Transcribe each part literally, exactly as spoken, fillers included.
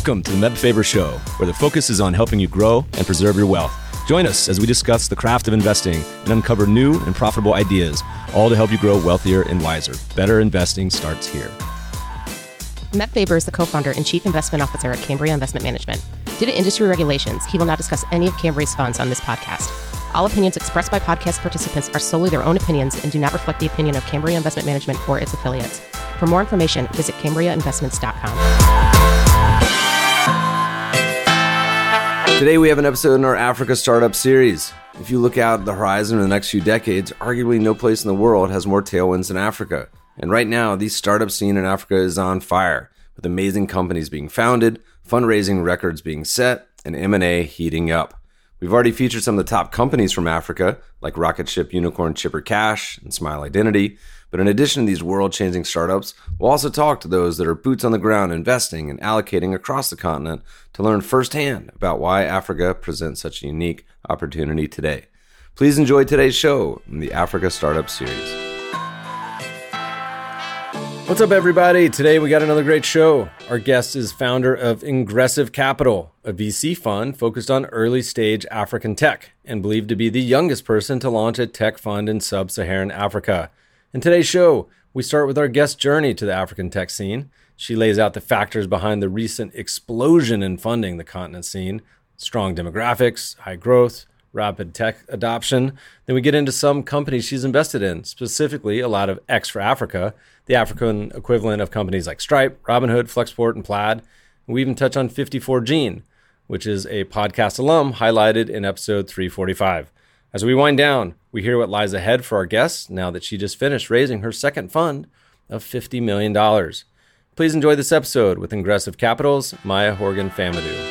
Welcome to the Meb Faber Show, where the focus is on helping you grow and preserve your wealth. Join us as we discuss the craft of investing and uncover new and profitable ideas, all to help you grow wealthier and wiser. Better investing starts here. Meb Faber is the co-founder and chief investment officer at Cambria Investment Management. Due to industry regulations, he will not discuss any of Cambria's funds on this podcast. All opinions expressed by podcast participants are solely their own opinions and do not reflect the opinion of Cambria Investment Management or its affiliates. For more information, visit cambria investments dot com. Today we have an episode in our Africa Startup series. If you look out at the horizon in the next few decades, arguably no place in the world has more tailwinds than Africa. And right now, the startup scene in Africa is on fire, with amazing companies being founded, fundraising records being set, and M and A heating up. We've already featured some of the top companies from Africa, like rocket ship unicorn Chipper Cash and Smile Identity. But in addition to these world-changing startups, we'll also talk to those that are boots on the ground investing and allocating across the continent to learn firsthand about why Africa presents such a unique opportunity today. Please enjoy today's show in the Africa Startup Series. What's up, everybody? Today we got another great show. Our guest is founder of Ingressive Capital, a V C fund focused on early-stage African tech and believed to be the youngest person to launch a tech fund in sub-Saharan Africa. In today's show, we start with our guest's journey to the African tech scene. She lays out the factors behind the recent explosion in funding the continent's seen: strong demographics, high growth, rapid tech adoption. Then we get into some companies she's invested in, specifically a lot of X for Africa, the African equivalent of companies like Stripe, Robinhood, Flexport, and Plaid. And we even touch on fifty-four Gene, which is a podcast alum highlighted in episode three forty-five. As we wind down, we hear what lies ahead for our guest now that she just finished raising her second fund of fifty million dollars. Please enjoy this episode with Ingressive Capital's Maya Horgan Famadou.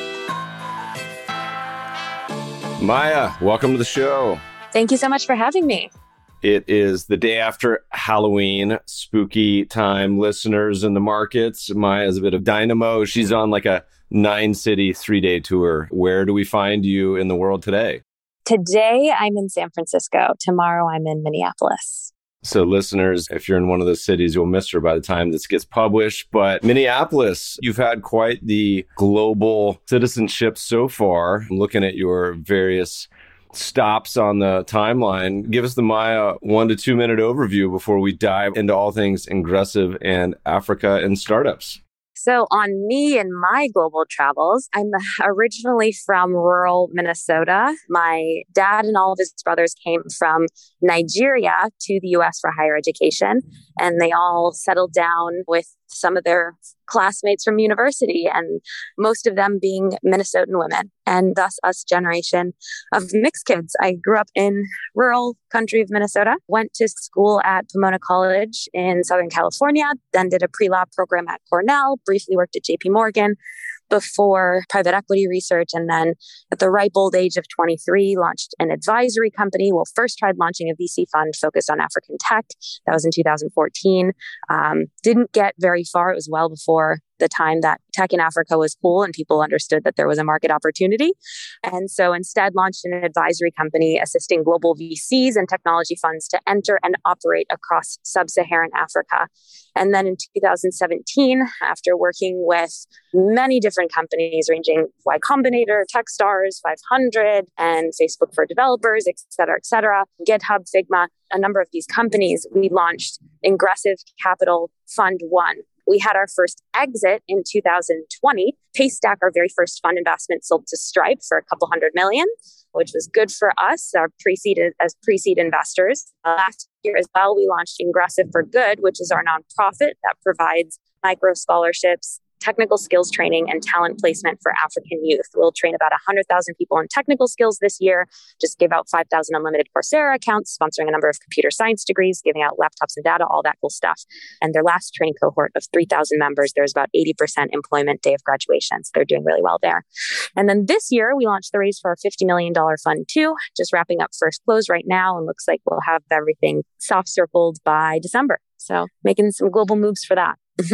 Maya, welcome to the show. Thank you so much for having me. It is the day after Halloween, spooky time. Listeners in the markets, Maya's a bit of dynamo. She's on like a nine-city, three-day tour. Where do we find you in the world today? Today, I'm in San Francisco. Tomorrow, I'm in Minneapolis. So listeners, if you're in one of those cities, you'll miss her by the time this gets published. But Minneapolis, you've had quite the global citizenship so far. I'm looking at your various stops on the timeline. Give us the Maya one to two minute overview before we dive into all things Ingressive and Africa and startups. So on me and my global travels, I'm originally from rural Minnesota. My dad and all of his brothers came from Nigeria to the U S for higher education, and they all settled down with some of their classmates from university, and most of them being Minnesotan women, and thus us generation of mixed kids. I grew up in rural country of Minnesota, went to school at Pomona College in Southern California, then did a pre-law program at Cornell, briefly worked at J P Morgan before private equity research, and then at the ripe old age of twenty-three, launched an advisory company. Well, first tried launching a V C fund focused on African tech. That was in two thousand fourteen. Um, didn't get very far. It was well before the time that tech in Africa was cool and people understood that there was a market opportunity. And so instead launched an advisory company assisting global V Cs and technology funds to enter and operate across sub-Saharan Africa. And then in two thousand seventeen, after working with many different companies ranging Y Combinator, Techstars, five hundred, and Facebook for Developers, et cetera, et cetera, GitHub, Figma, a number of these companies, we launched Ingressive Capital Fund One. We had our first exit in two thousand twenty. Paystack, our very first fund investment, sold to Stripe for a couple hundred million, which was good for us, our pre-seed as pre-seed investors. Uh, last year as well, we launched Ingressive for Good, which is our nonprofit that provides micro scholarships, technical skills training, and talent placement for African youth. We'll train about one hundred thousand people in technical skills this year, just give out five thousand unlimited Coursera accounts, sponsoring a number of computer science degrees, giving out laptops and data, all that cool stuff. And their last training cohort of three thousand members, there's about eighty percent employment day of graduation. So they're doing really well there. And then this year, we launched the raise for our fifty million dollars fund two, just wrapping up first close right now, and looks like we'll have everything soft circled by December. So making some global moves for that.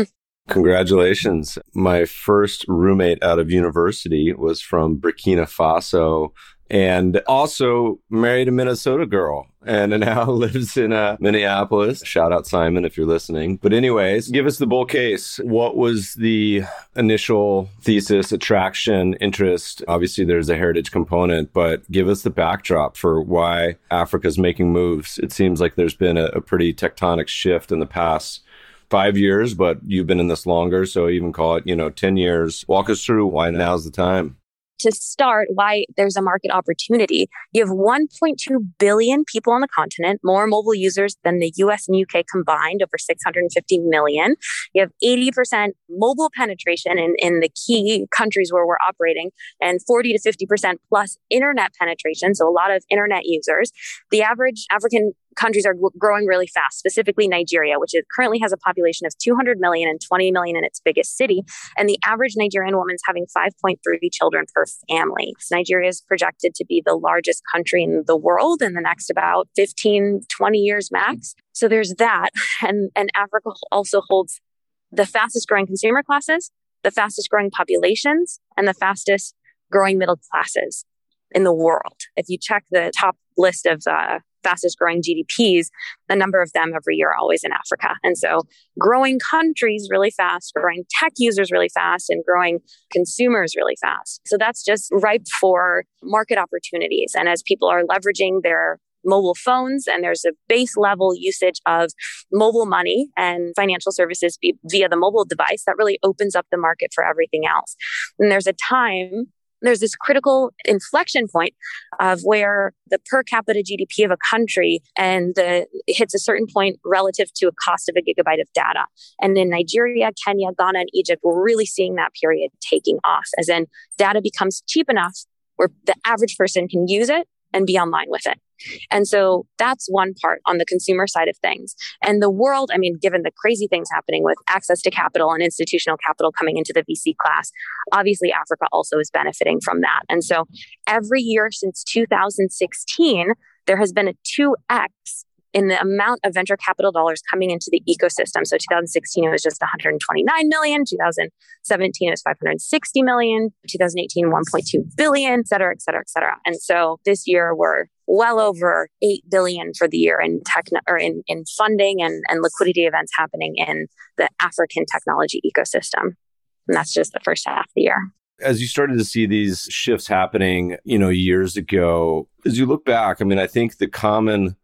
Congratulations. My first roommate out of university was from Burkina Faso and also married a Minnesota girl and now lives in uh, Minneapolis. Shout out Simon if you're listening. But anyways, give us the bull case. What was the initial thesis, attraction, interest? Obviously, there's a heritage component, but give us the backdrop for why Africa's making moves. It seems like there's been a, a pretty tectonic shift in the past five years, but you've been in this longer. So even call it, you know, ten years. Walk us through why now's the time. To start, why there's a market opportunity. You have one point two billion people on the continent, more mobile users than the U S and U K combined, over six hundred fifty million. You have eighty percent mobile penetration in, in the key countries where we're operating, and forty to fifty percent plus internet penetration. So a lot of internet users. The average African countries are growing really fast, specifically Nigeria, which is, currently has a population of two hundred million and twenty million in its biggest city. And the average Nigerian woman's having five point three children per family. So Nigeria is projected to be the largest country in the world in the next about fifteen, twenty years max. So there's that. And, and Africa also holds the fastest growing consumer classes, the fastest growing populations, and the fastest growing middle classes in the world. If you check the top list of uh, fastest growing G D Ps, a number of them every year are always in Africa. And so growing countries really fast, growing tech users really fast, and growing consumers really fast. So that's just ripe for market opportunities. And as people are leveraging their mobile phones and there's a base level usage of mobile money and financial services via the mobile device, that really opens up the market for everything else. And there's a time There's this critical inflection point of where the per capita G D P of a country and the it hits a certain point relative to a cost of a gigabyte of data. And in Nigeria, Kenya, Ghana, and Egypt, we're really seeing that period taking off, as in data becomes cheap enough where the average person can use it and be online with it. And so that's one part on the consumer side of things. And the world, I mean, given the crazy things happening with access to capital and institutional capital coming into the V C class, obviously Africa also is benefiting from that. And so every year since two thousand sixteen, there has been a two X in the amount of venture capital dollars coming into the ecosystem. So two thousand sixteen, it was just one hundred twenty-nine million. two thousand seventeen, it was five hundred sixty million. two thousand eighteen, one point two billion, et cetera, et cetera, et cetera. And so this year we're well over eight billion for the year in tech or in, in funding and, and liquidity events happening in the African technology ecosystem. And that's just the first half of the year. As you started to see these shifts happening, you know, years ago, as you look back, I mean, I think the common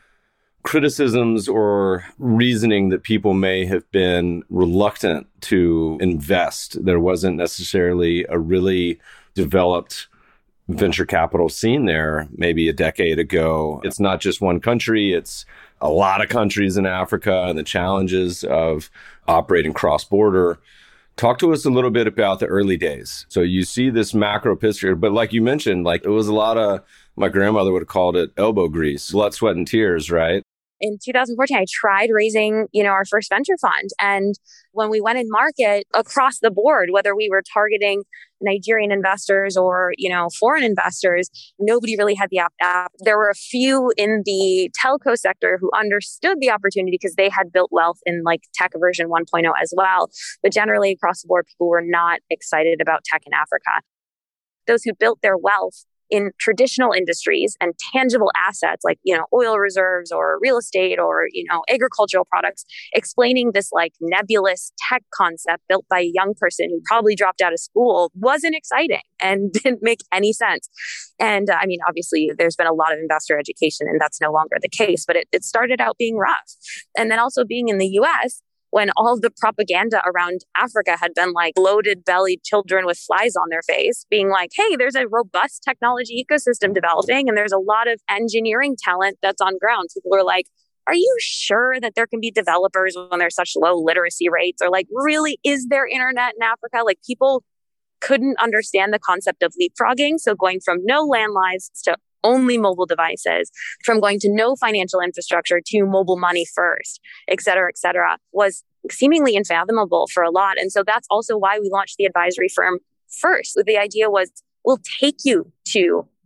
criticisms or reasoning that people may have been reluctant to invest, there wasn't necessarily a really developed venture capital scene there maybe a decade ago. It's not just one country, it's a lot of countries in Africa and the challenges of operating cross-border. Talk to us a little bit about the early days. So you see this macro picture, but like you mentioned, like it was a lot of, my grandmother would have called it elbow grease, blood, sweat, and tears, right? In two thousand fourteen, I tried raising, you know, our first venture fund. And when we went in market across the board, whether we were targeting Nigerian investors or, you know, foreign investors, nobody really had the app. app. There were a few in the telco sector who understood the opportunity because they had built wealth in like tech version one point oh as well. But generally across the board, people were not excited about tech in Africa. Those who built their wealth in traditional industries and tangible assets like, you know, oil reserves or real estate or, you know, agricultural products, explaining this like nebulous tech concept built by a young person who probably dropped out of school wasn't exciting and didn't make any sense. And uh, I mean, obviously, there's been a lot of investor education and that's no longer the case, but it, it started out being rough. And then also being in the U S, when all of the propaganda around Africa had been like bloated bellied children with flies on their face, being like, hey, there's a robust technology ecosystem developing and there's a lot of engineering talent that's on ground. People are like, are you sure that there can be developers when there's such low literacy rates? Or like, really, is there internet in Africa? Like people couldn't understand the concept of leapfrogging. So going from no landlines to only mobile devices, from going to no financial infrastructure to mobile money first, et cetera, et cetera, was seemingly unfathomable for a lot. And so that's also why we launched the advisory firm first. The idea was, we'll take you to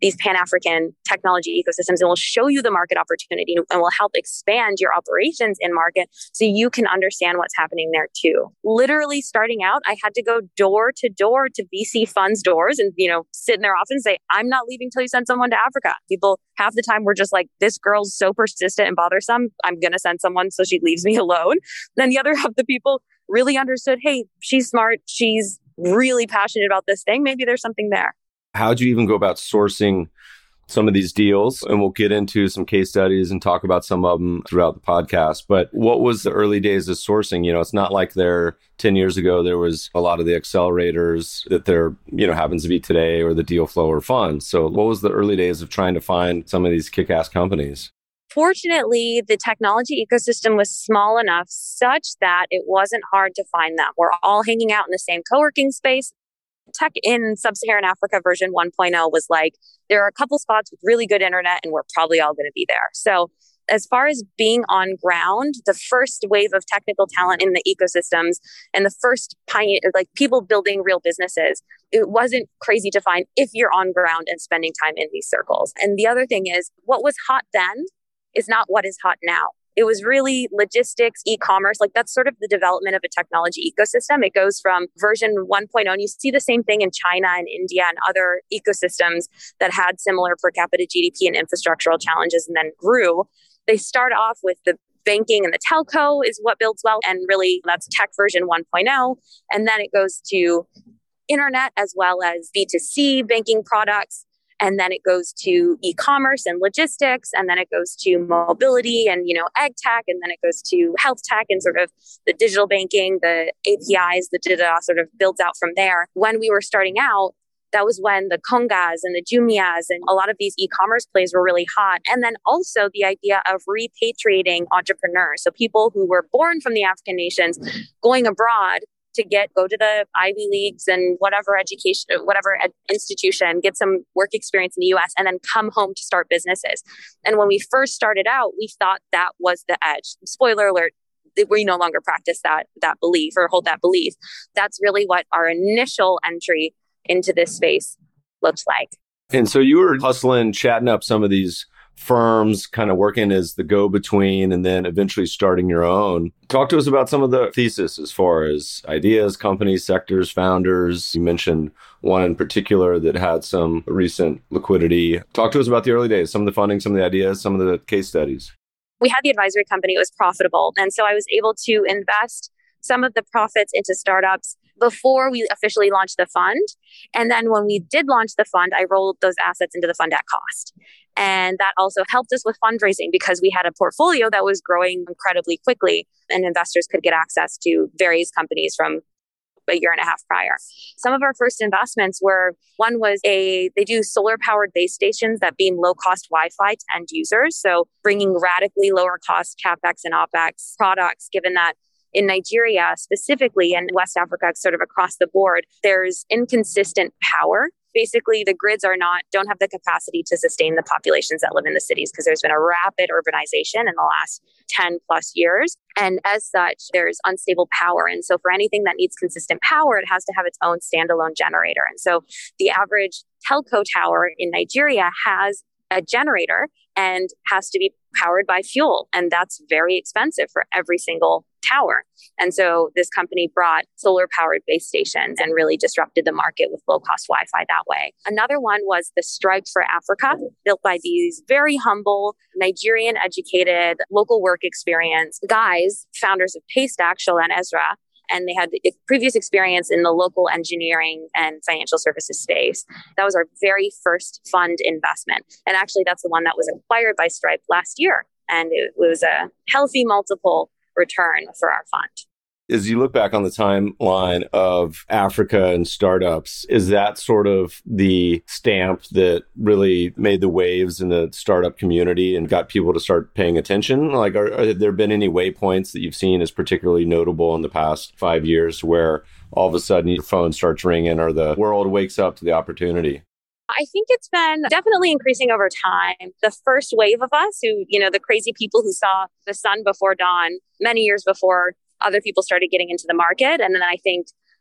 these Pan-African technology ecosystems, and we'll show you the market opportunity and will help expand your operations in market so you can understand what's happening there too. Literally starting out, I had to go door to door to V C funds doors and, you know, sit in their office and say, I'm not leaving till you send someone to Africa. People half the time were just like, this girl's so persistent and bothersome, I'm going to send someone so she leaves me alone. Then the other half the people really understood, hey, she's smart. She's really passionate about this thing. Maybe there's something there. How'd you even go about sourcing some of these deals? And we'll get into some case studies and talk about some of them throughout the podcast. But what was the early days of sourcing? You know, it's not like there ten years ago, there was a lot of the accelerators that there, you know, happens to be today, or the deal flow or funds. So what was the early days of trying to find some of these kick-ass companies? Fortunately, the technology ecosystem was small enough such that it wasn't hard to find them. We're all hanging out in the same co-working space. Tech in Sub-Saharan Africa version one point oh was like, there are a couple spots with really good internet and we're probably all going to be there. So as far as being on ground, the first wave of technical talent in the ecosystems and the first pioneer, like people building real businesses, it wasn't crazy to find if you're on ground and spending time in these circles. And the other thing is, what was hot then is not what is hot now. It was really logistics, e-commerce. Like that's sort of the development of a technology ecosystem. It goes from version one point oh, and you see the same thing in China and India and other ecosystems that had similar per capita G D P and infrastructural challenges and then grew. They start off with the banking and the telco is what builds wealth. And really that's tech version one point oh. And then it goes to internet as well as B two C banking products. And then it goes to e-commerce and logistics, and then it goes to mobility and, you know, ag tech, and then it goes to health tech and sort of the digital banking, the A P Is, the data sort of builds out from there. When we were starting out, that was when the Kongas and the Jumias and a lot of these e-commerce plays were really hot. And then also the idea of repatriating entrepreneurs. So people who were born from the African nations going abroad to get, go to the Ivy Leagues and whatever education, whatever ed- institution, get some work experience in the U S and then come home to start businesses. And when we first started out, we thought that was the edge. Spoiler alert, we no longer practice that, that belief or hold that belief. That's really what our initial entry into this space looked like. And so you were hustling, chatting up some of these firms, kind of working as the go-between, and then eventually starting your own. Talk to us about some of the thesis as far as ideas, companies, sectors, founders. You mentioned one in particular that had some recent liquidity. Talk to us about the early days, some of the funding, some of the ideas, some of the case studies. We had the advisory company. It was profitable. And so I was able to invest some of the profits into startups before we officially launched the fund. And then when we did launch the fund, I rolled those assets into the fund at cost. And that also helped us with fundraising because we had a portfolio that was growing incredibly quickly and investors could get access to various companies from a year and a half prior. Some of our first investments were, one was a, they do solar powered base stations that beam low cost Wi-Fi to end users. So bringing radically lower cost CapEx and OpEx products, given that in Nigeria specifically and West Africa, sort of across the board, there's inconsistent power. Basically, the grids are not, don't have the capacity to sustain the populations that live in the cities because there's been a rapid urbanization in the last ten plus years. And as such, there's unstable power. And so for anything that needs consistent power, it has to have its own standalone generator. And so the average telco tower in Nigeria has a generator and has to be powered by fuel. And that's very expensive for every single tower. And so this company brought solar powered base stations and really disrupted the market with low cost Wi-Fi that way. Another one was the Stripe for Africa, built by these very humble, Nigerian educated, local work experience guys, founders of Paystack, and Ezra. And they had previous experience in the local engineering and financial services space. That was our very first fund investment. And actually, that's the one that was acquired by Stripe last year. And it was a healthy multiple return for our fund. As you look back on the timeline of Africa and startups, is that sort of the stamp that really made the waves in the startup community and got people to start paying attention? Like, are, are have there been any waypoints that you've seen as particularly notable in the past five years where all of a sudden your phone starts ringing or the world wakes up to the opportunity? I think it's been definitely increasing over time. The first wave of us who, you know, the crazy people who saw the sun before dawn many years before other people started getting into the market. And then I think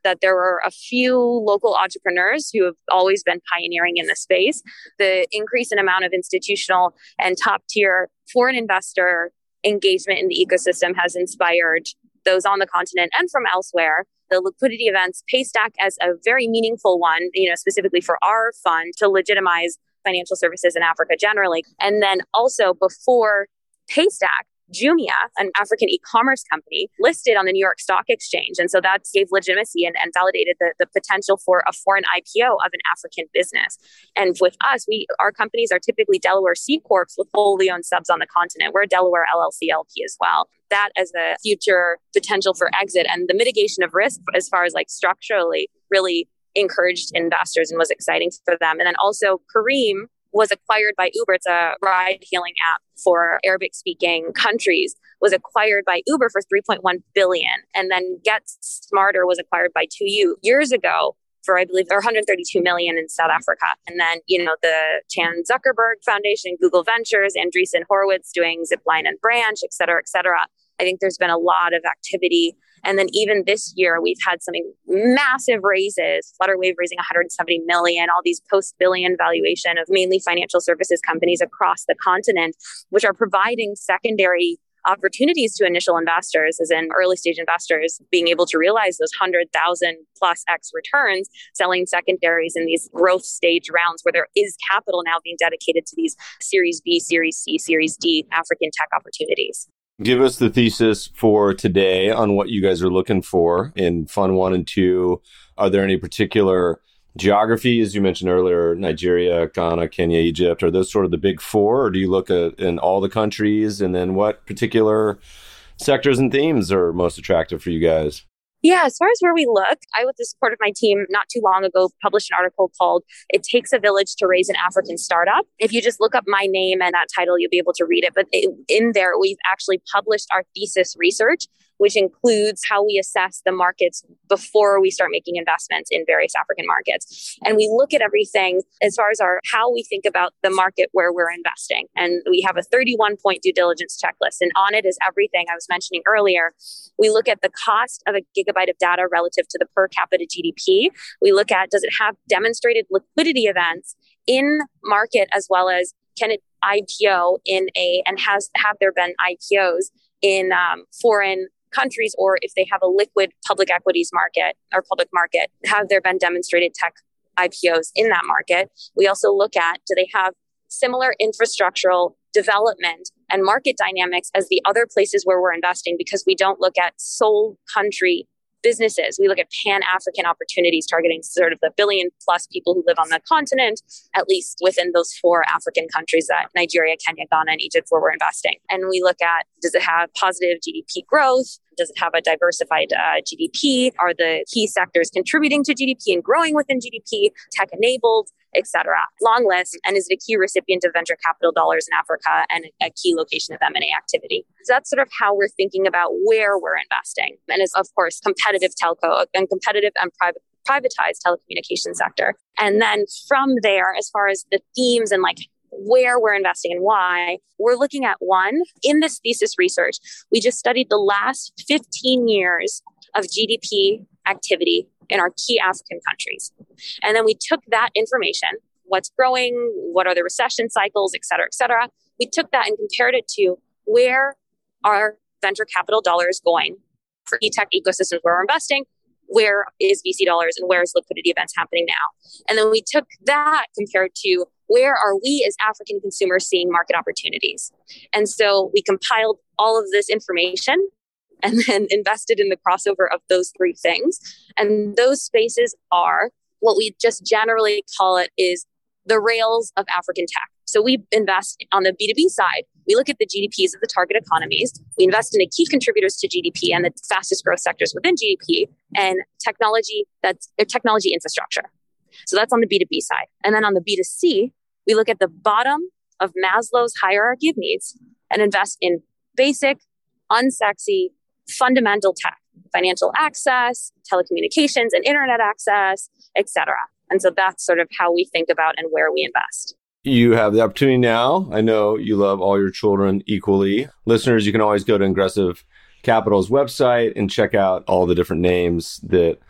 that there were a few local entrepreneurs who have always been pioneering in the space. The increase in amount of institutional and top tier foreign investor engagement in the ecosystem has inspired those on the continent and from elsewhere. The liquidity events, Paystack as a very meaningful one, you know, specifically for our fund to legitimize financial services in Africa generally. And then also before Paystack, Jumia, an African e-commerce company, listed on the New York Stock Exchange. And so that gave legitimacy and, and validated the, the potential for a foreign I P O of an African business. And with us, we our companies are typically Delaware C Corps with wholly owned subs on the continent. We're a Delaware L L C L P as well. That as a future potential for exit and the mitigation of risk as far as like structurally really encouraged investors and was exciting for them. And then also Careem was acquired by Uber. It's a ride-hailing app for Arabic-speaking countries, was acquired by Uber for three point one billion dollars. And then Get Smarter was acquired by two U years ago for, I believe, one hundred thirty-two million dollars in South Africa. And then, you know, the Chan Zuckerberg Foundation, Google Ventures, Andreessen Horowitz doing Zipline and Branch, et cetera, et cetera. I think there's been a lot of activity. And then even this year, we've had some massive raises, Flutterwave raising one hundred seventy million dollars, all these post-billion valuation of mainly financial services companies across the continent, which are providing secondary opportunities to initial investors, as in early stage investors, being able to realize those one hundred thousand plus X returns, selling secondaries in these growth stage rounds where there is capital now being dedicated to these Series B, Series C, Series D African tech opportunities. Give us the thesis for today on what you guys are looking for in Fund One and Two. Are there any particular geographies? You mentioned earlier, Nigeria, Ghana, Kenya, Egypt. Are those sort of the big four, or do you look at in all the countries? And then what particular sectors and themes are most attractive for you guys? Yeah, as far as where we look, I, with the support of my team, not too long ago, published an article called It Takes a Village to Raise an African Startup. If you just look up my name and that title, you'll be able to read it. But in there, we've actually published our thesis research, which includes how we assess the markets before we start making investments in various African markets. And we look at everything as far as our how we think about the market where we're investing. And we have a thirty-one point due diligence checklist. And on it is everything I was mentioning earlier. We look at the cost of a gigabyte of data relative to the per capita G D P. We look at, does it have demonstrated liquidity events in market, as well as can it I P O in a, and has have there been I P Os in um, foreign countries, or if they have a liquid public equities market or public market, have there been demonstrated tech I P Os in that market? We also look at, do they have similar infrastructural development and market dynamics as the other places where we're investing? Because we don't look at sole country businesses. We look at pan-African opportunities targeting sort of the billion plus people who live on the continent, at least within those four African countries, that Nigeria, Kenya, Ghana, and Egypt, where we're investing. And we look at, does it have positive G D P growth? Does it have a diversified uh, G D P? Are the key sectors contributing to G D P and growing within G D P, tech-enabled, et cetera? Long list. And is it a key recipient of venture capital dollars in Africa and a key location of M and A activity? So that's sort of how we're thinking about where we're investing. And is, of course, competitive telco and competitive and private privatized telecommunications sector. And then from there, as far as the themes and like where we're investing and why, we're looking at one, in this thesis research, we just studied the last fifteen years of G D P activity in our key African countries. And then we took that information, what's growing, what are the recession cycles, et cetera, et cetera. We took that and compared it to where are venture capital dollars going for e-tech ecosystems where we're investing, where is V C dollars and where is liquidity events happening now? And then we took that compared to where are we as African consumers seeing market opportunities? And so we compiled all of this information and then invested in the crossover of those three things. And those spaces are what we just generally call it is the rails of African tech. So we invest on the B two B side. We look at the G D Ps of the target economies. We invest in the key contributors to G D P and the fastest growth sectors within G D P and technology, that's uh, technology infrastructure. So that's on the B two B side. And then on the B two C, we look at the bottom of Maslow's hierarchy of needs and invest in basic, unsexy, fundamental tech, financial access, telecommunications and internet access, et cetera. And so that's sort of how we think about and where we invest. You have the opportunity now. I know you love all your children equally. Listeners, you can always go to Ingressive Capital's website and check out all the different names that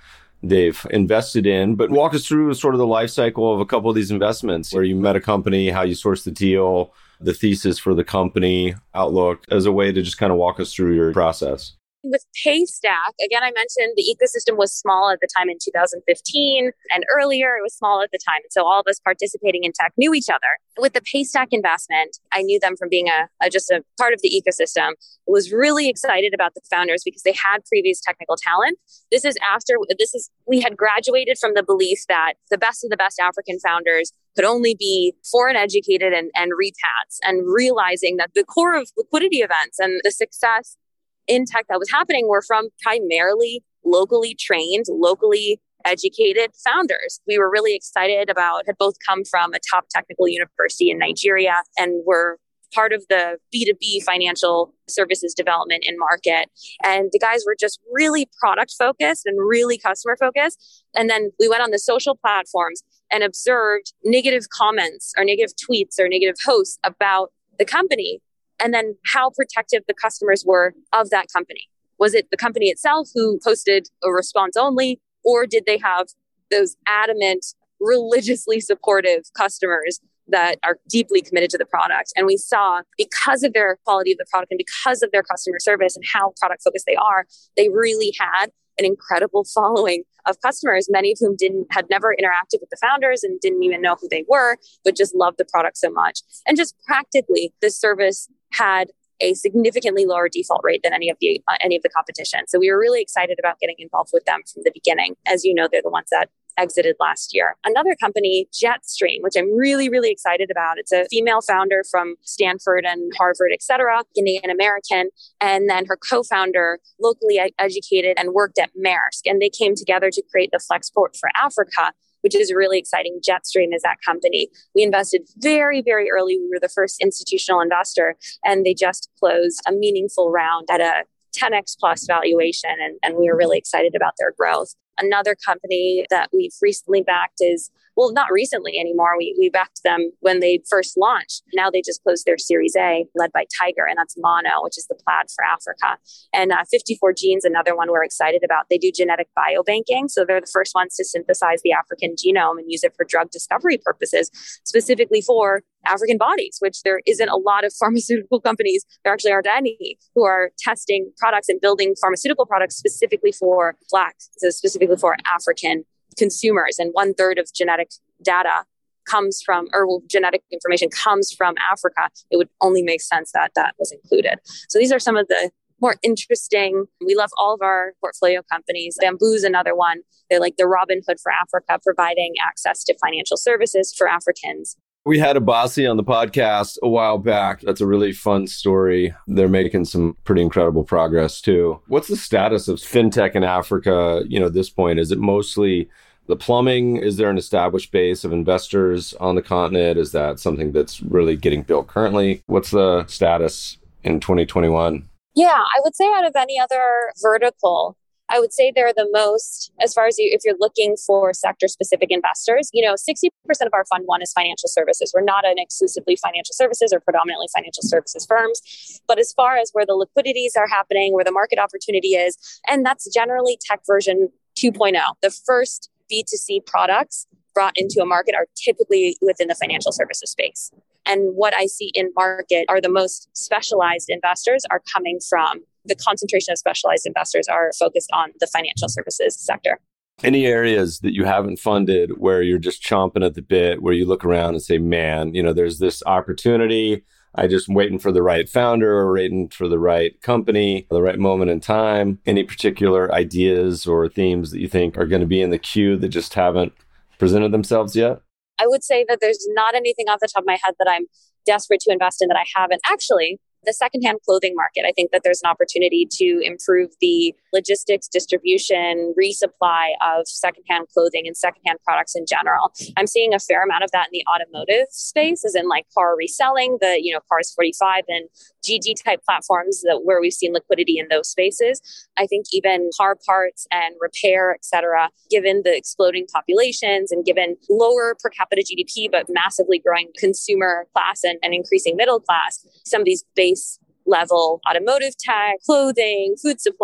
they've invested in. But walk us through sort of the life cycle of a couple of these investments, where you met a company, how you sourced the deal, the thesis for the company, outlook, as a way to just kind of walk us through your process. With Paystack, again, I mentioned the ecosystem was small at the time in two thousand fifteen, and earlier it was small at the time. And so all of us participating in tech knew each other. With the Paystack investment, I knew them from being a, a just a part of the ecosystem. I was really excited about the founders because they had previous technical talent. This is after, this is, we had graduated from the belief that the best of the best African founders could only be foreign educated and, and repats, and realizing that the core of liquidity events and the success in tech that was happening were from primarily locally trained, locally educated founders. We were really excited about, had both come from a top technical university in Nigeria and were part of the B two B financial services development in market. And the guys were just really product focused and really customer focused. And then we went on the social platforms and observed negative comments or negative tweets or negative posts about the company. And then how protective the customers were of that company. Was it the company itself who posted a response only, or did they have those adamant, religiously supportive customers that are deeply committed to the product? And we saw, because of their quality of the product and because of their customer service and how product focused they are, they really had an incredible following of customers, many of whom didn't had never interacted with the founders and didn't even know who they were, but just loved the product so much. And just practically, the service had a significantly lower default rate than any of the uh, any of the competition. So we were really excited about getting involved with them from the beginning. As you know, they're the ones that exited last year. Another company, Jetstream, which I'm really, really excited about. It's a female founder from Stanford and Harvard, et cetera, Ghanaian American. And then her co-founder, locally educated and worked at Maersk. And they came together to create the Flexport for Africa, which is really exciting. Jetstream is that company. We invested very, very early. We were the first institutional investor, and they just closed a meaningful round at a ten x plus valuation. And, and we were really excited about their growth. Another company that we've recently backed is, well, not recently anymore. We we backed them when they first launched. Now they just closed their Series A, led by Tiger, and that's Mono, which is the plaid for Africa. And uh, fifty-four Genes, another one we're excited about. They do genetic biobanking. So they're the first ones to synthesize the African genome and use it for drug discovery purposes, specifically for African bodies, which there isn't a lot of pharmaceutical companies, there actually aren't any, who are testing products and building pharmaceutical products specifically for Black, so specifically for African consumers. And one third of genetic data comes from, or well, genetic information comes from Africa. It would only make sense that that was included. So these are some of the more interesting. We love all of our portfolio companies. Bamboo is another one. They're like the Robin Hood for Africa, providing access to financial services for Africans. We had Abasi on the podcast a while back. That's a really fun story. They're making some pretty incredible progress too. What's the status of fintech in Africa, you know, at this point? Is it mostly the plumbing? Is there an established base of investors on the continent? Is that something that's really getting built currently? What's the status in twenty twenty-one? Yeah, I would say out of any other vertical, I would say they're the most, as far as you, if you're looking for sector-specific investors, you know, sixty percent of our fund one is financial services. We're not an exclusively financial services or predominantly financial services firms. But as far as where the liquidities are happening, where the market opportunity is, and that's generally tech version two point oh. The first B two C products brought into a market are typically within the financial services space. And what I see in market are the most specialized investors are coming from the concentration of specialized investors are focused on the financial services sector. Any areas that you haven't funded where you're just chomping at the bit, where you look around and say, man, you know, there's this opportunity. I just waiting for the right founder or waiting for the right company, the right moment in time. Any particular ideas or themes that you think are going to be in the queue that just haven't presented themselves yet? I would say that there's not anything off the top of my head that I'm desperate to invest in that I haven't. Actually, the secondhand clothing market, I think that there's an opportunity to improve the logistics, distribution, resupply of secondhand clothing and secondhand products in general. I'm seeing a fair amount of that in the automotive space, as in like car reselling, the, you know, Cars forty-five and G G type platforms that where we've seen liquidity in those spaces. I think even car parts and repair, et cetera, given the exploding populations and given lower per capita G D P, but massively growing consumer class and, and increasing middle class, some of these base level automotive tech, clothing, food supply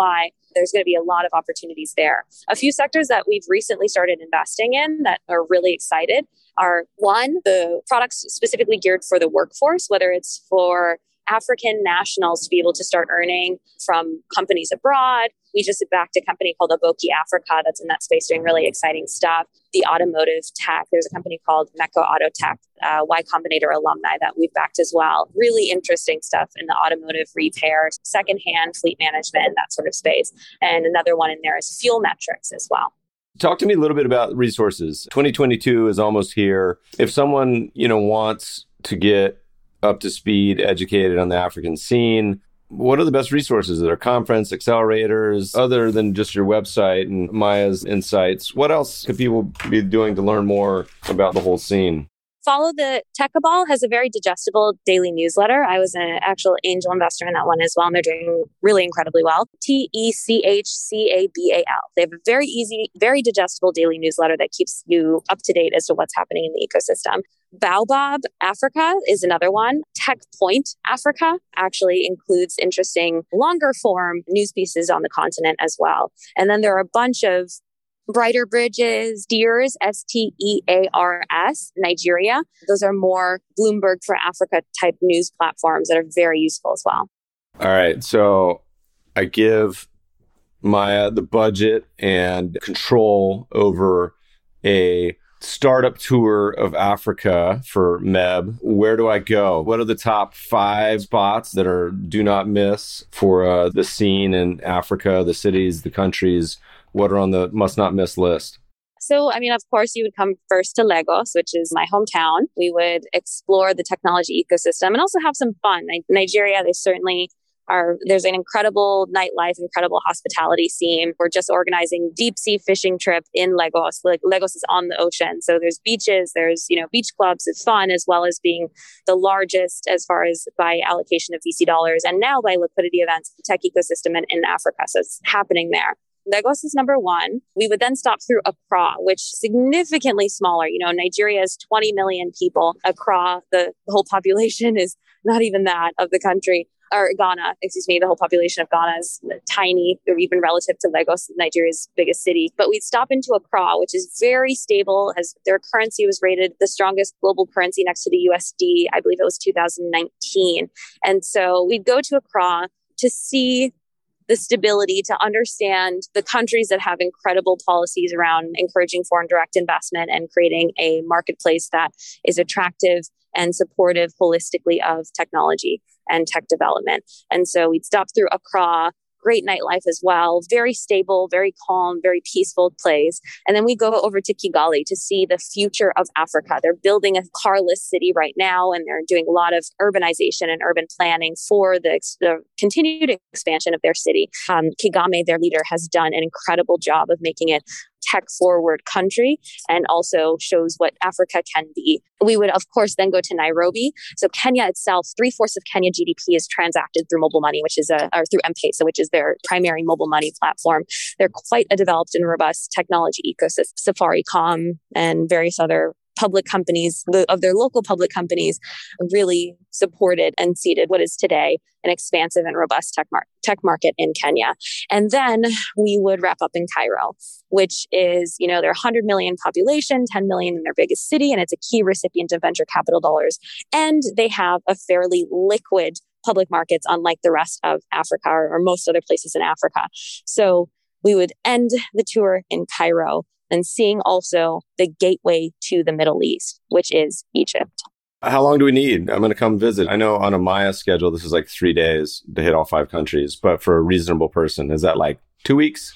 there's going to be a lot of opportunities there. A few sectors that we've recently started investing in that are really excited are, one, the products specifically geared for the workforce, whether it's for African nationals to be able to start earning from companies abroad. We just backed a company called Aboki Africa that's in that space doing really exciting stuff. The automotive tech, there's a company called Meko Autotech, uh, Y Combinator alumni that we've backed as well. Really interesting stuff in the automotive repair, secondhand fleet management, that sort of space. And another one in there is fuel metrics as well. Talk to me a little bit about resources. twenty twenty-two is almost here. If someone, you know, wants to get up to speed, educated on the African scene, what are the best resources? Are there conference accelerators other than just your website and Maya's insights? What else could people be doing to learn more about the whole scene? Follow the Techaball has a very digestible daily newsletter. I was an actual angel investor in that one as well, and they're doing really incredibly well. T E C H C A B A L. They have a very easy, very digestible daily newsletter that keeps you up to date as to what's happening in the ecosystem. Baobab Africa is another one. Tech Point Africa actually includes interesting longer form news pieces on the continent as well. And then there are a bunch of Brighter Bridges, Steers, S T E A R S, Nigeria. Those are more Bloomberg for Africa type news platforms that are very useful as well. All right. So I give Maya the budget and control over a startup tour of Africa for M E B. Where do I go? What are the top five spots that are do not miss for uh, the scene in Africa, the cities, the countries? What are on the must not miss list? So, I mean, of course, you would come first to Lagos, which is my hometown. We would explore the technology ecosystem and also have some fun. Nigeria, they certainly are. There's an incredible nightlife, incredible hospitality scene. We're just organizing deep sea fishing trip in Lagos. Like Lagos is on the ocean. So there's beaches, there's, you know, beach clubs. It's fun, as well as being the largest as far as by allocation of V C dollars and now by liquidity events, tech ecosystem in, in Africa. So it's happening there. Lagos is number one. We would then stop through Accra, which is significantly smaller. You know, Nigeria is twenty million people. Accra, the, the whole population is not even that of the country. Or Ghana, excuse me, the whole population of Ghana is tiny, or even relative to Lagos, Nigeria's biggest city. But we'd stop into Accra, which is very stable, as their currency was rated the strongest global currency next to the U S D. I believe it was two thousand nineteen. And so we'd go to Accra to see the stability, to understand the countries that have incredible policies around encouraging foreign direct investment and creating a marketplace that is attractive and supportive holistically of technology and tech development. And so we'd stop through Accra, great nightlife as well, very stable, very calm, very peaceful place. And then we go over to Kigali to see the future of Africa. They're building a carless city right now, and they're doing a lot of urbanization and urban planning for the, the continued expansion of their city. Um, Kagame, their leader, has done an incredible job of making it tech-forward country and also shows what Africa can be. We would, of course, then go to Nairobi. So Kenya itself, three-fourths of Kenya G D P is transacted through mobile money, which is a, or through M-Pesa, which is their primary mobile money platform. They're quite a developed and robust technology ecosystem. Safaricom and various other public companies, the, of their local public companies, really supported and seeded what is today an expansive and robust tech, mar- tech market in Kenya. And then we would wrap up in Cairo, which is, you know, they're one hundred million population, ten million in their biggest city, and it's a key recipient of venture capital dollars. And they have a fairly liquid public markets, unlike the rest of Africa or, or most other places in Africa. So we would end the tour in Cairo and seeing also the gateway to the Middle East, which is Egypt. How long do we need? I'm going to come visit. I know on a Maya schedule, this is like three days to hit all five countries. But for a reasonable person, is that like two weeks?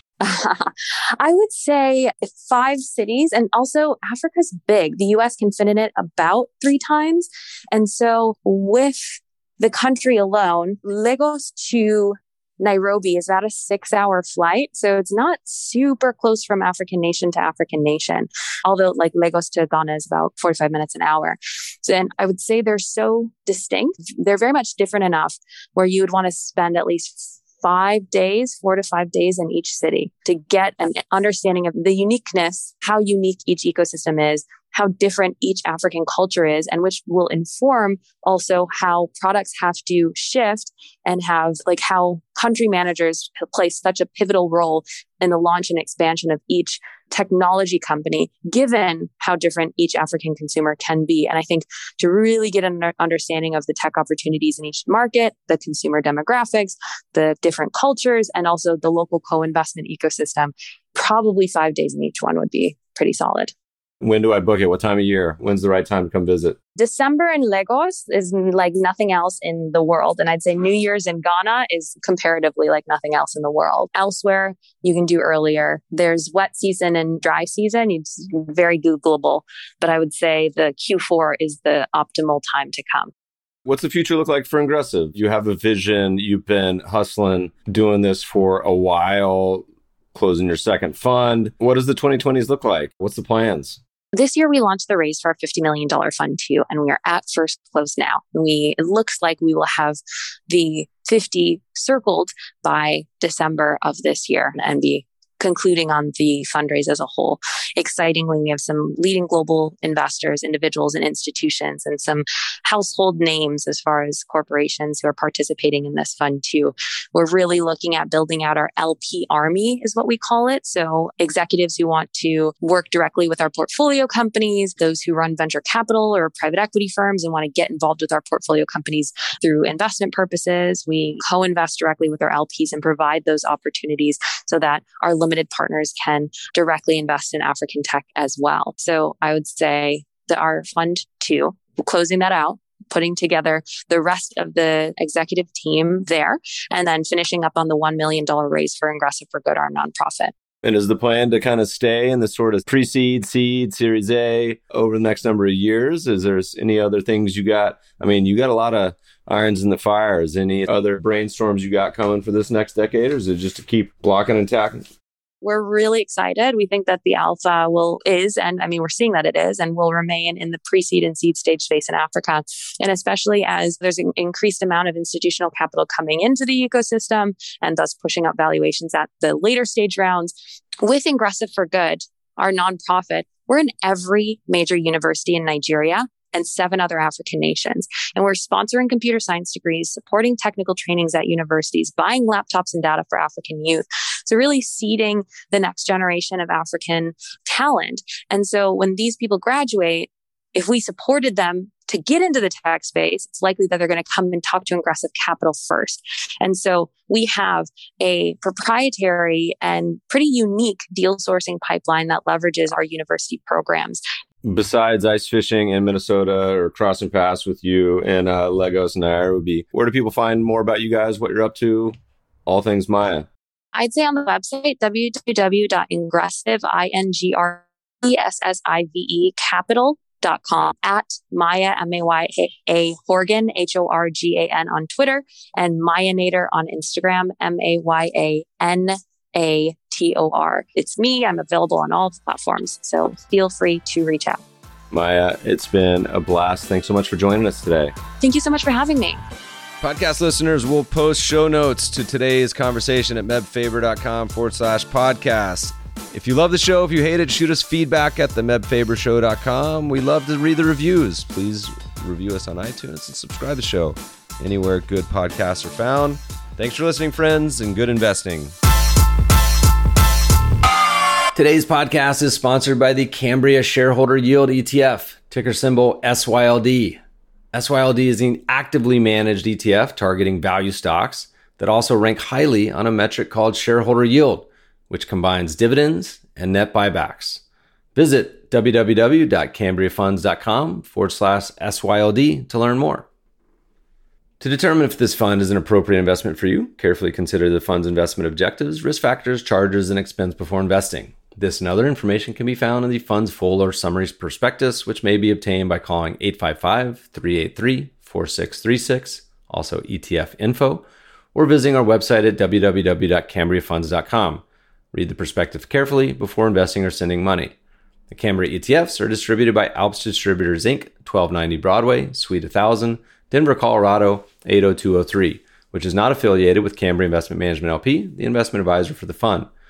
I would say five cities. And also, Africa's big. The U S can fit in it about three times. And so with the country alone, Lagos to Nairobi is about a six hour flight. So it's not super close from African nation to African nation. Although like Lagos to Ghana is about forty-five minutes an hour. So, and I would say they're so distinct. They're very much different enough where you would want to spend at least five days, four to five days in each city to get an understanding of the uniqueness, how unique each ecosystem is, how different each African culture is, and which will inform also how products have to shift and have like how country managers play such a pivotal role in the launch and expansion of each technology company, given how different each African consumer can be. And I think to really get an understanding of the tech opportunities in each market, the consumer demographics, the different cultures, and also the local co-investment ecosystem, probably five days in each one would be pretty solid. When do I book it? What time of year? When's the right time to come visit? December in Lagos is like nothing else in the world. And I'd say New Year's in Ghana is comparatively like nothing else in the world. Elsewhere, you can do earlier. There's wet season and dry season. It's very Googleable. But I would say the Q four is the optimal time to come. What's the future look like for Ingressive? You have a vision. You've been hustling, doing this for a while, closing your second fund. What does the twenty twenties look like? What's the plans? This year, we launched the raise for our fifty million dollars fund two, and we are at first close now. We It looks like we will have the fifty circled by December of this year and be concluding on the fundraise as a whole. Excitingly, we have some leading global investors, individuals and institutions, and some household names as far as corporations who are participating in this fund too. We're really looking at building out our L P army is what we call it. So executives who want to work directly with our portfolio companies, those who run venture capital or private equity firms and want to get involved with our portfolio companies through investment purposes. We co-invest directly with our L Ps and provide those opportunities so that our limited partners can directly invest in African tech as well. So I would say that our fund two, closing that out, putting together the rest of the executive team there, and then finishing up on the one million dollars raise for Ingressive for Good, our nonprofit. And is the plan to kind of stay in the sort of pre-seed, seed, Series A over the next number of years? Is there any other things you got? I mean, you got a lot of irons in the fire. Is any other brainstorms you got coming for this next decade, or is it just to keep blocking and tackling? We're really excited. We think that the alpha will is, and I mean, we're seeing that it is, and will remain in the pre-seed and seed stage space in Africa. And especially as there's an increased amount of institutional capital coming into the ecosystem and thus pushing up valuations at the later stage rounds. With Ingressive for Good, our nonprofit, we're in every major university in Nigeria and seven other African nations. And we're sponsoring computer science degrees, supporting technical trainings at universities, buying laptops and data for African youth. So really seeding the next generation of African talent. And so when these people graduate, if we supported them to get into the tech space, it's likely that they're going to come and talk to Ingressive Capital first. And so we have a proprietary and pretty unique deal sourcing pipeline that leverages our university programs. Besides ice fishing in Minnesota or crossing paths with you in uh, Lagos and Nairobi, where do people find more about you guys, what you're up to, all things Maya? I'd say on the website, w w w dot ingressive, I N G R E S S I V E, capital dot com, at Maya, M A Y A Horgan, H O R G A N on Twitter, and Mayanator on Instagram, M A Y A N A T O R. It's me. I'm available on all platforms. So feel free to reach out. Maya, it's been a blast. Thanks so much for joining us today. Thank you so much for having me. Podcast listeners will post show notes to today's conversation at mebfaber.com forward slash podcast. If you love the show, if you hate it, shoot us feedback at the meb faber show dot com. We love to read the reviews. Please review us on iTunes and subscribe to the show anywhere good podcasts are found. Thanks for listening, friends, and good investing. Today's podcast is sponsored by the Cambria Shareholder Yield E T F, ticker symbol S Y L D. S Y L D is an actively managed E T F targeting value stocks that also rank highly on a metric called shareholder yield, which combines dividends and net buybacks. Visit w w w dot cambria funds dot com forward slash S Y L D to learn more. To determine if this fund is an appropriate investment for you, carefully consider the fund's investment objectives, risk factors, charges, and expense before investing. This and other information can be found in the fund's full or summary prospectus, which may be obtained by calling eight five five, three eight three, four six three six, also E T F info, or visiting our website at w w w dot cambria funds dot com. Read the prospectus carefully before investing or sending money. The Cambria E T Fs are distributed by Alps Distributors, Incorporated, twelve ninety Broadway, Suite one thousand, Denver, Colorado, eight oh two oh three, which is not affiliated with Cambria Investment Management L P, the investment advisor for the fund.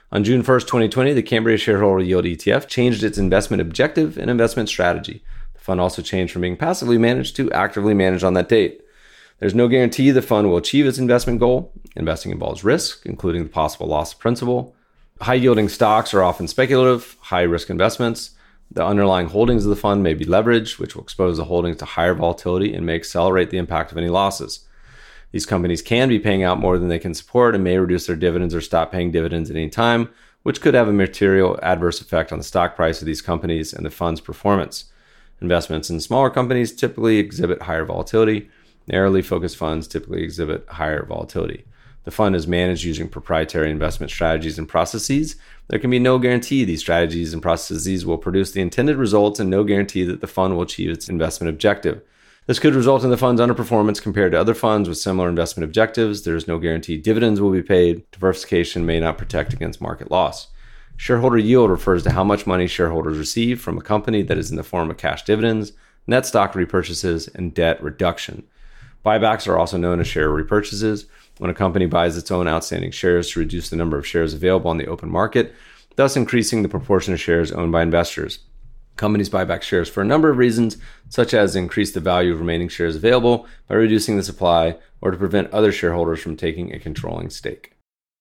On June first, twenty twenty, the Cambria Shareholder Yield E T F changed its investment objective and investment strategy. The fund also changed from being passively managed to actively managed on that date. There's no guarantee the fund will achieve its investment goal. Investing involves risk, including the possible loss of principal. High-yielding stocks are often speculative, high-risk investments. The underlying holdings of the fund may be leveraged, which will expose the holdings to higher volatility and may accelerate the impact of any losses. These companies can be paying out more than they can support and may reduce their dividends or stop paying dividends at any time, which could have a material adverse effect on the stock price of these companies and the fund's performance. Investments in smaller companies typically exhibit higher volatility. Narrowly focused funds typically exhibit higher volatility. The fund is managed using proprietary investment strategies and processes. There can be no guarantee these strategies and processes will produce the intended results and no guarantee that the fund will achieve its investment objective. This could result in the fund's underperformance compared to other funds with similar investment objectives. There is no guarantee dividends will be paid. Diversification may not protect against market loss. Shareholder yield refers to how much money shareholders receive from a company that is in the form of cash dividends, net stock repurchases, and debt reduction. Buybacks are also known as share repurchases. When a company buys its own outstanding shares to reduce the number of shares available on the open market, thus increasing the proportion of shares owned by investors. Companies buy back shares for a number of reasons, such as increase the value of remaining shares available by reducing the supply or to prevent other shareholders from taking a controlling stake.